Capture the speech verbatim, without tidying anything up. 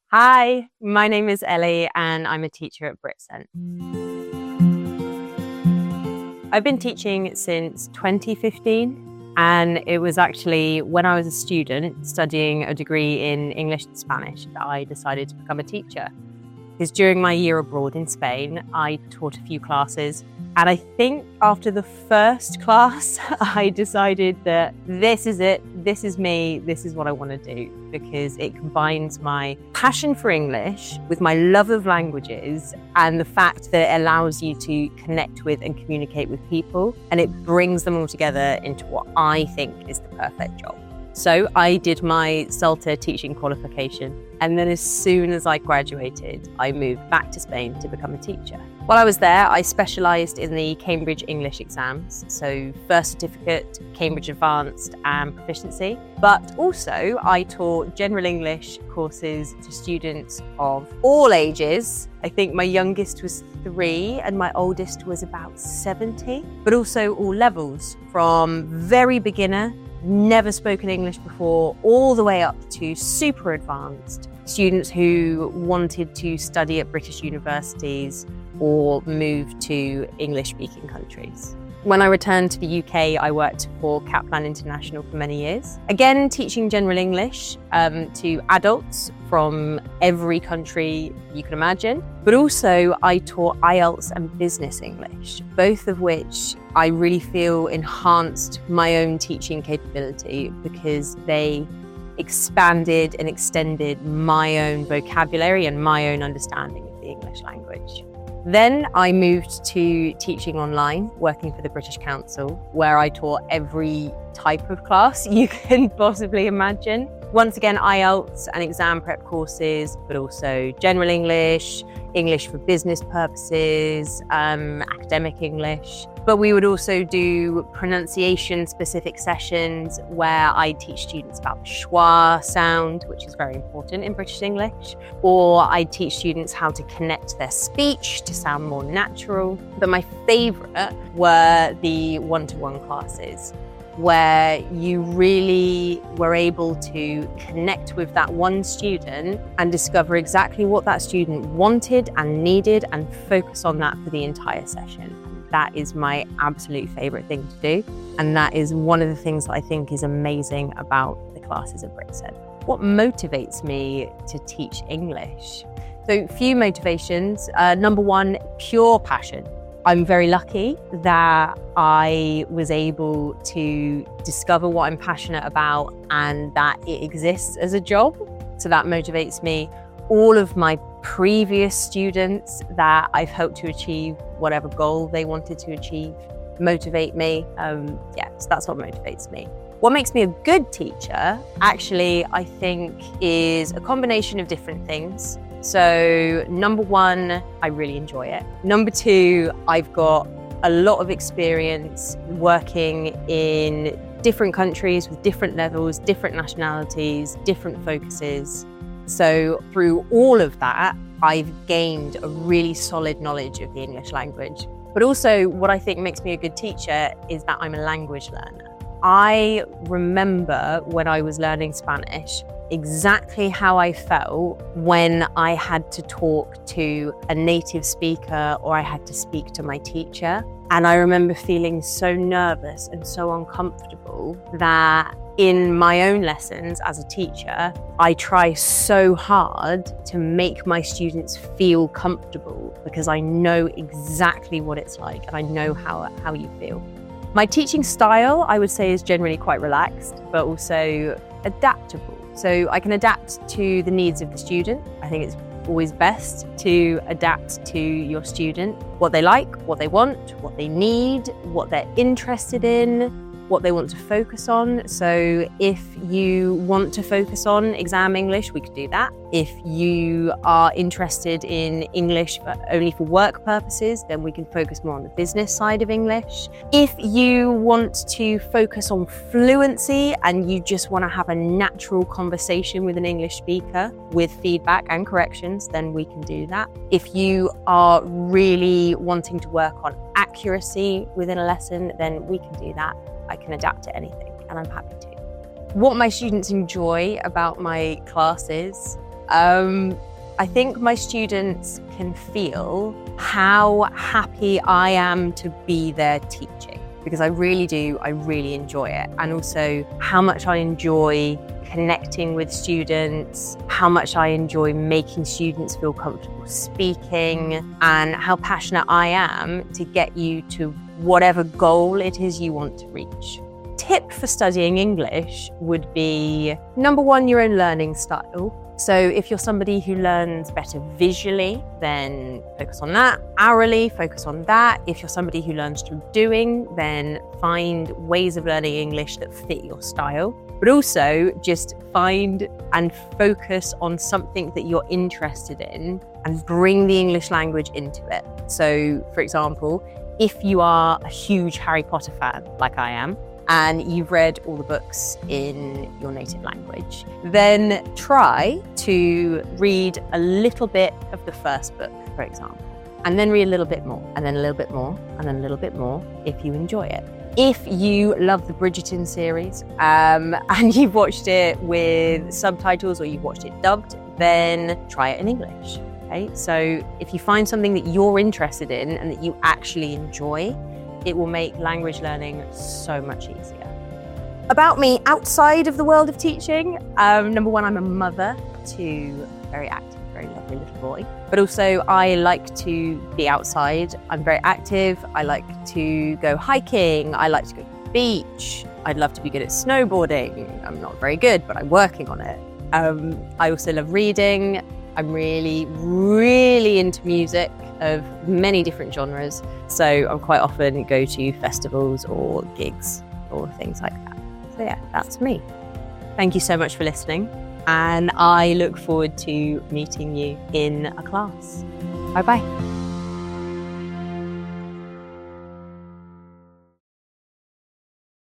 Hi, my name is Ellie and I'm a teacher at BritScent. I've been teaching since twenty fifteen, and it was actually when I was a student studying a degree in English and Spanish that I decided to become a teacher. Because during my year abroad in Spain, I taught a few classes, and I think after the first class, I decided that this is it, this is me, this is what I want to do, because it combines my passion for English with my love of languages and the fact that it allows you to connect with and communicate with people, and it brings them all together into what I think is the perfect job. So I did my CELTA teaching qualification, and then as soon as I graduated, I moved back to Spain to become a teacher. While I was there, I specialised in the Cambridge English exams, so First Certificate, Cambridge Advanced and Proficiency. But also I taught general English courses to students of all ages. I think my youngest was three and my oldest was about seventy, but also all levels, from very beginner, never spoken English before, all the way up to super advanced students who wanted to study at British universities or move to English-speaking countries. When I returned to the U K, I worked for Kaplan International for many years. Again, teaching general English um, to adults from every country you can imagine. But also I taught I E L T S and business English, both of which I really feel enhanced my own teaching capability because they expanded and extended my own vocabulary and my own understanding of the English language. Then I moved to teaching online, working for the British Council, where I taught every type of class you can possibly imagine. Once again, I E L T S and exam prep courses, but also general English, English for business purposes, um, academic English. But we would also do pronunciation-specific sessions where I teach students about the schwa sound, which is very important in British English, or I teach students how to connect their speech to sound more natural. But my favourite were the one-to-one classes, where you really were able to connect with that one student and discover exactly what that student wanted and needed and focus on that for the entire session. That is my absolute favourite thing to do, and that is one of the things that I think is amazing about the classes at BritScent. What motivates me to teach English? So, few motivations. Uh, number one, pure passion. I'm very lucky that I was able to discover what I'm passionate about and that it exists as a job. So that motivates me. All of my previous students that I've helped to achieve whatever goal they wanted to achieve motivate me. Um, yeah, so that's what motivates me. What makes me a good teacher, actually, I think, is a combination of different things. So number one, I really enjoy it. Number two, I've got a lot of experience working in different countries with different levels, different nationalities, different focuses. So through all of that, I've gained a really solid knowledge of the English language. But also what I think makes me a good teacher is that I'm a language learner. I remember when I was learning Spanish, exactly how I felt when I had to talk to a native speaker or I had to speak to my teacher. And I remember feeling so nervous and so uncomfortable that in my own lessons as a teacher, I try so hard to make my students feel comfortable because I know exactly what it's like and I know how, how you feel. My teaching style, I would say, is generally quite relaxed, but also adaptable. So I can adapt to the needs of the student. I think it's always best to adapt to your student, what they like, what they want, what they need, what they're interested in, what they want to focus on. So if you want to focus on exam English, we could do that. If you are interested in English for, only for work purposes, then we can focus more on the business side of English. If you want to focus on fluency and you just want to have a natural conversation with an English speaker with feedback and corrections, then we can do that. If you are really wanting to work on accuracy within a lesson, then we can do that. I can adapt to anything, and I'm happy to. What my students enjoy about my classes, Um, I think my students can feel how happy I am to be there teaching, because I really do, I really enjoy it. And also how much I enjoy connecting with students, how much I enjoy making students feel comfortable speaking, and how passionate I am to get you to whatever goal it is you want to reach. Tip for studying English would be, number one, your own learning style. So if you're somebody who learns better visually, then focus on that. Orally, focus on that. If you're somebody who learns through doing, then find ways of learning English that fit your style. But also just find and focus on something that you're interested in and bring the English language into it. So for example, if you are a huge Harry Potter fan, like I am, and you've read all the books in your native language, then try to read a little bit of the first book, for example, and then read a little bit more, and then a little bit more, and then a little bit more if you enjoy it. If you love the Bridgerton series um, and you've watched it with subtitles or you've watched it dubbed, then try it in English. Okay? So if you find something that you're interested in and that you actually enjoy, it will make language learning so much easier. About me outside of the world of teaching, um, number one, I'm a mother to a very active, very lovely little boy. But also I like to be outside. I'm very active. I like to go hiking. I like to go to the beach. I'd love to be good at snowboarding. I'm not very good, but I'm working on it. Um, I also love reading. I'm really, really into music of many different genres. So I quite often go to festivals or gigs or things like that. So yeah, that's me. Thank you so much for listening. And I look forward to meeting you in a class. Bye bye.